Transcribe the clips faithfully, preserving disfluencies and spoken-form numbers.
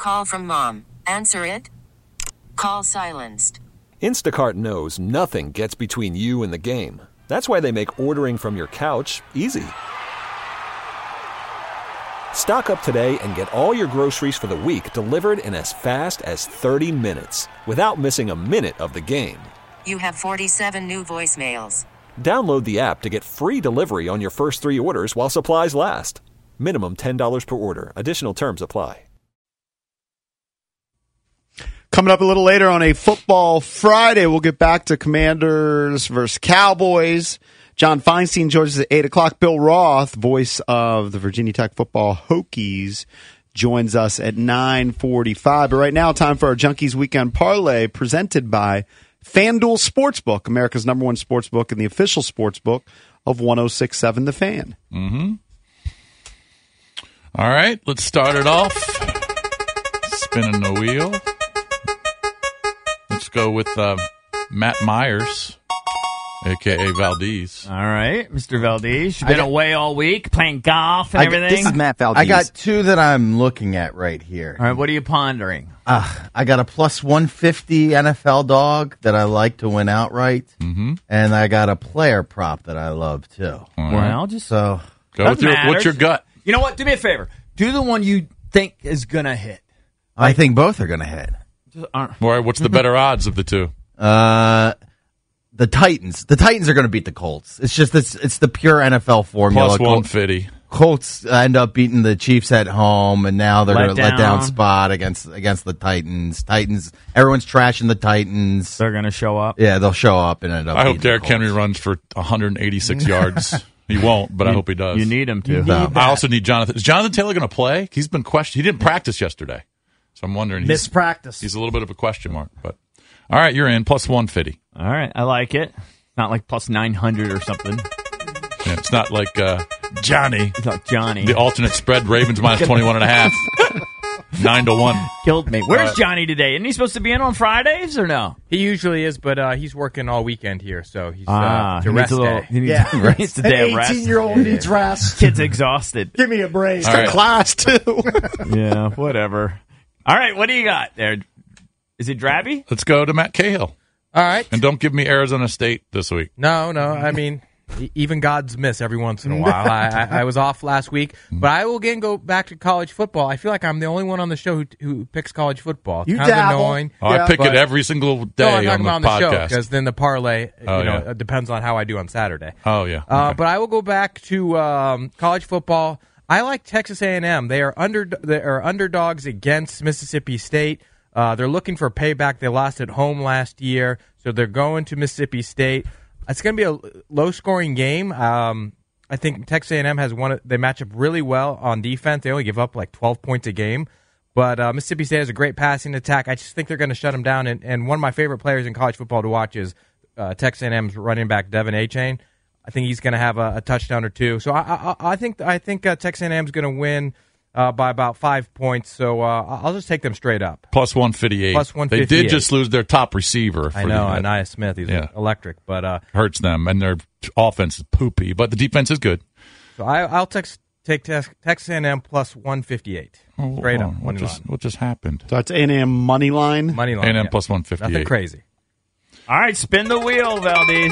Call from mom. Answer it. Call silenced. Instacart knows nothing gets between you and the game. That's why they make ordering from your couch easy. Stock up today and get all your groceries for the week delivered in as fast as thirty minutes without missing a minute of the game. You have forty-seven new voicemails. Download the app to get free delivery on your first three orders while supplies last. Minimum ten dollars per order. Additional terms apply. Coming up a little later on a Football Friday, we'll get back to Commanders versus Cowboys. John Feinstein joins us at eight o'clock. Bill Roth, voice of the Virginia Tech football Hokies, joins us at nine forty-five. But right now, time for our Junkies Weekend Parlay presented by FanDuel Sportsbook, America's number one sportsbook and the official sportsbook of one oh six point seven The Fan. Mm-hmm. All right, let's start it off. Spinning the wheel. Let's go with uh, Matt Myers, a k a. Valdez. All right, Mister Valdez. You've been got, away all week playing golf and I, everything. This is Matt Valdez. I got two that I'm looking at right here. All right, what are you pondering? Uh, I got a plus one fifty N F L dog that I like to win outright, mm-hmm. and I got a player prop that I love, too. Right. Well, just so go with your, what's your gut? You know what? Do me a favor. Do the one you think is going to hit. Like, I think both are going to hit. All right, what's the better odds of the two? Uh, the Titans. The Titans are going to beat the Colts. It's just it's, it's the pure N F L formula. Plus one fifty. Colts end up beating the Chiefs at home, and now they're let going to down. let down spot against against the Titans. Titans. Everyone's trashing the Titans. They're going to show up. Yeah, they'll show up and end up. I hope Derrick Henry runs for one hundred eighty-six yards. He won't, but you, I hope he does. You need him to. Need I also need Jonathan. Is Jonathan Taylor going to play? He's been questioned. He didn't practice yesterday, so I'm wondering. Missed practice. He's a little bit of a question mark, but all right, you're in plus one fifty. All right, I like it. Not like plus nine hundred or something. Yeah, it's not like uh, Johnny. It's not Johnny. The alternate spread: Ravens minus twenty-one and a half. Nine to one. Killed me. Where's uh, Johnny today? Isn't he supposed to be in on Fridays or no? He usually is, but uh, he's working all weekend here, so he's ah, uh, to rest a little, day. He needs yeah, rest. It's a day of rest. eighteen-year-old needs rest. Kid's exhausted. Give me a break. He's got right. class, too. Yeah, whatever. All right, what do you got there? Is it Drabby? Let's go to Matt Cahill. All right. And don't give me Arizona State this week. No, no. I mean, even gods miss every once in a while. I, I, I was off last week, but I will again go back to college football. I feel like I'm the only one on the show who, who picks college football. It's you kind dabble. of annoying. Oh, yeah. I pick it every single day no, I'm on the, on the podcast. show because then the parlay, oh, you know, yeah. it depends on how I do on Saturday. Oh yeah. Okay. Uh, but I will go back to um, college football. I like Texas A and M. They are under they are underdogs against Mississippi State. Uh, they're looking for payback. They lost at home last year, so they're going to Mississippi State. It's going to be a low-scoring game. Um, I think Texas A and M has one. They match up really well on defense. They only give up like twelve points a game. But uh, Mississippi State has a great passing attack. I just think they're going to shut them down. And, and one of my favorite players in college football to watch is uh, Texas A and M's running back Devin Achane. I think he's going to have a, a touchdown or two. So I, I, I think I think uh, Texas A and M is going to win uh, by about five points. So uh, I'll just take them straight up. Plus one fifty-eight. Plus one fifty-eight. They did just lose their top receiver. For I know, the, Anaya Smith. He's yeah. electric, but uh, hurts them, and their offense is poopy, but the defense is good. So I, I'll text, take tex, Texas A and M plus one fifty-eight. Oh, straight oh, up. What just, what just happened? So it's A and M money line? Money line. A and M yeah. plus one fifty-eight. Nothing crazy. All right, spin the wheel, Valdez.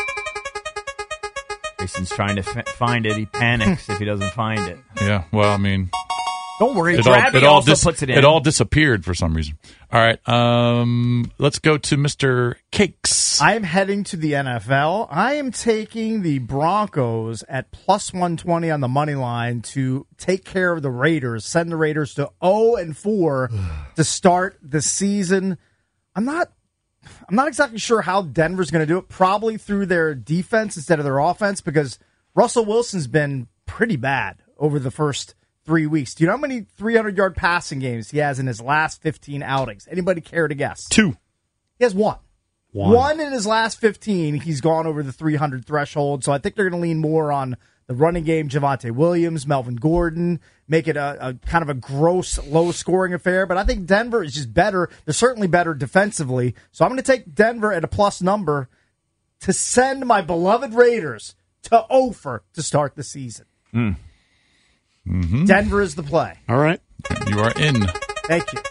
Jason's trying to f- find it. He panics if he doesn't find it. Yeah, well, I mean... Don't worry, it all, Drabby it all also dis- puts it in. It all disappeared for some reason. All right, um, let's go to Mister Cakes. I'm heading to the N F L. I am taking the Broncos at plus one twenty on the money line to take care of the Raiders, send the Raiders to oh and four to start the season. I'm not I'm not exactly sure how Denver's going to do it, probably through their defense instead of their offense, because Russell Wilson's been pretty bad over the first three weeks. Do you know how many three hundred-yard passing games he has in his last fifteen outings? Anybody care to guess? Two. He has one. One. One in his last fifteen, he's gone over the three hundred threshold, so I think they're going to lean more on the running game, Javonte Williams, Melvin Gordon, make it a, a kind of a gross, low-scoring affair. But I think Denver is just better. They're certainly better defensively. So I'm going to take Denver at a plus number to send my beloved Raiders to over to start the season. Mm. Mm-hmm. Denver is the play. All right. You are in. Thank you.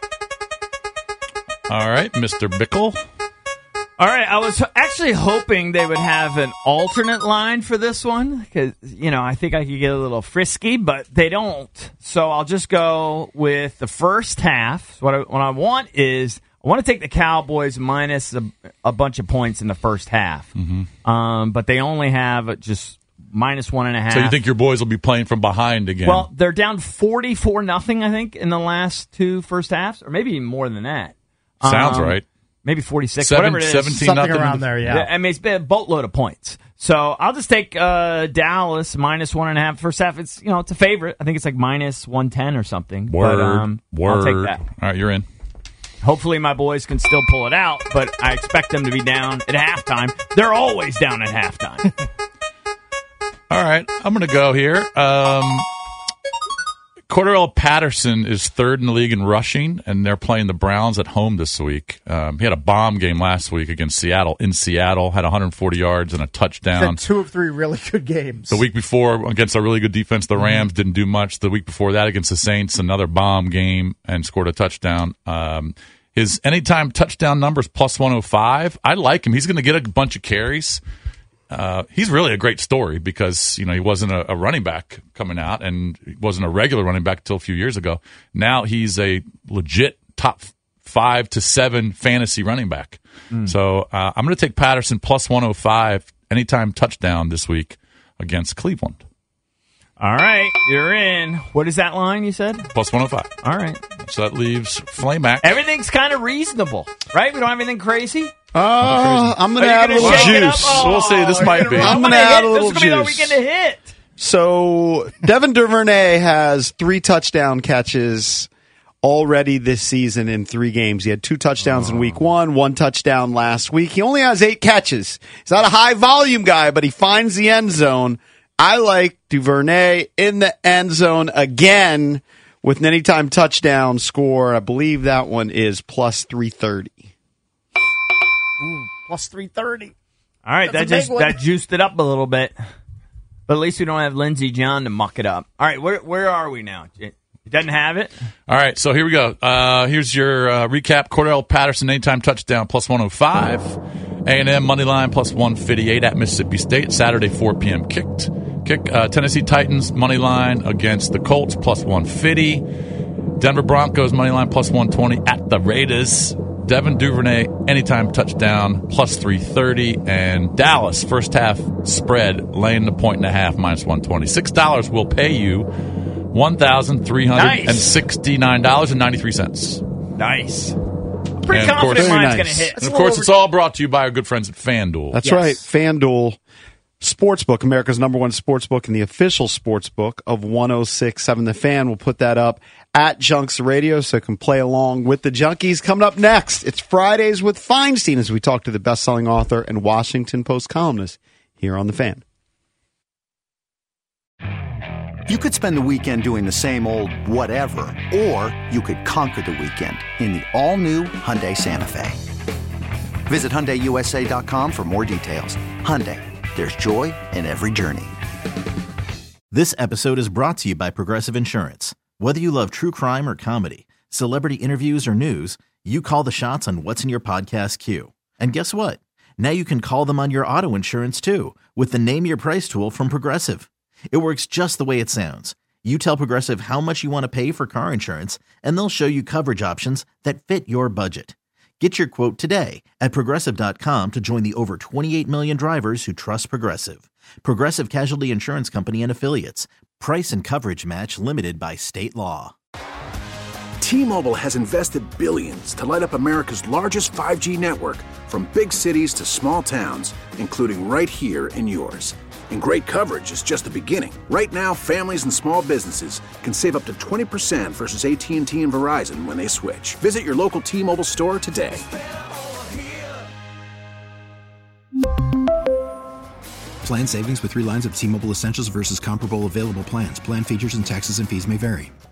All right, Mister Bickle. All right, I was actually hoping they would have an alternate line for this one because, you know, I think I could get a little frisky, but they don't. So I'll just go with the first half. What I, what I want is I want to take the Cowboys minus a, a bunch of points in the first half, Mm-hmm. um, but they only have just minus one and a half. So you think your boys will be playing from behind again? Well, they're down forty-four nothing, I think, in the last two first halves, or maybe even more than that. Sounds Um, right. Maybe forty-six, Seven, whatever it is. seventeen Something nothing around there, yeah. I mean, it's been a boatload of points. So I'll just take uh, Dallas minus one and a half first half. It's, you know, it's a favorite. I think it's like minus one ten or something. Word. But, um, Word. I'll take that. All right, you're in. Hopefully my boys can still pull it out, but I expect them to be down at halftime. They're always down at halftime. All right, I'm going to go here. Um, Cordarrelle Patterson is third in the league in rushing, and they're playing the Browns at home this week. Um, he had a bomb game last week against Seattle. In Seattle, had one hundred forty yards and a touchdown. Had two of three really good games. The week before, against a really good defense, the Rams didn't do much. The week before that, against the Saints, another bomb game and scored a touchdown. Um, his anytime touchdown number is plus one oh five. I like him. He's going to get a bunch of carries. Uh, he's really a great story because, you know, he wasn't a, a running back coming out and he wasn't a regular running back until a few years ago. Now he's a legit top five to seven fantasy running back. Mm. So uh, I'm going to take Patterson plus one oh five anytime touchdown this week against Cleveland. All right, you're in. What is that line you said? Plus one oh five. All right. So that leaves Flamac. Everything's kind of reasonable, right? We don't have anything crazy? Uh, I'm going to add a little juice. Oh, we'll see. This might be. I'm going to add a little this is gonna be juice. the weekend to hit. So Devin Duvernay has three touchdown catches already this season in three games. He had two touchdowns oh. in week one, one touchdown last week. He only has eight catches. He's not a high volume guy, but he finds the end zone. I like Duvernay in the end zone again with an anytime touchdown score. I believe that one is plus three thirty. Ooh, plus three thirty. All right, That's that just that juiced it up a little bit. But at least we don't have Lindsey John to muck it up. All right, where where are we now? It doesn't have it? All right, so here we go. Uh, here's your uh, recap. Cordarrelle Patterson, anytime touchdown, plus one oh five. A and M money line, plus one fifty-eight at Mississippi State. Saturday, four p.m. kicked. Kick uh, Tennessee Titans money line against the Colts, plus one fifty. Denver Broncos money line, plus one twenty at the Raiders. Devin Duvernay, anytime touchdown, plus three thirty. And Dallas, first half spread, laying the point and a half, minus one twenty. six dollars will pay you one thousand three hundred sixty-nine dollars and ninety-three cents. Nice. I'm pretty And of confident course- mine's Very going to nice. hit. And of course, it's all brought to you by our good friends at FanDuel. That's Yes. right. FanDuel Sportsbook, America's number one sportsbook and the official sportsbook of one oh six point seven The Fan. We'll put that up at Junks Radio so you can play along with the Junkies. Coming up next, it's Fridays with Feinstein as we talk to the best-selling author and Washington Post columnist here on The Fan. You could spend the weekend doing the same old whatever, or you could conquer the weekend in the all-new Hyundai Santa Fe. Visit Hyundai U S A dot com for more details. Hyundai, there's joy in every journey. This episode is brought to you by Progressive Insurance. Whether you love true crime or comedy, celebrity interviews or news, you call the shots on what's in your podcast queue. And guess what? Now you can call them on your auto insurance too with the Name Your Price tool from Progressive. It works just the way it sounds. You tell Progressive how much you want to pay for car insurance, and they'll show you coverage options that fit your budget. Get your quote today at Progressive dot com to join the over twenty-eight million drivers who trust Progressive. Progressive Casualty Insurance Company and Affiliates. Price and coverage match limited by state law. T-Mobile has invested billions to light up America's largest five G network, from big cities to small towns, including right here in yours. And great coverage is just the beginning. Right now, families and small businesses can save up to twenty percent versus A T and T and Verizon when they switch. Visit your local T-Mobile store today. Plan savings with three lines of T-Mobile Essentials versus comparable available plans. Plan features and taxes and fees may vary.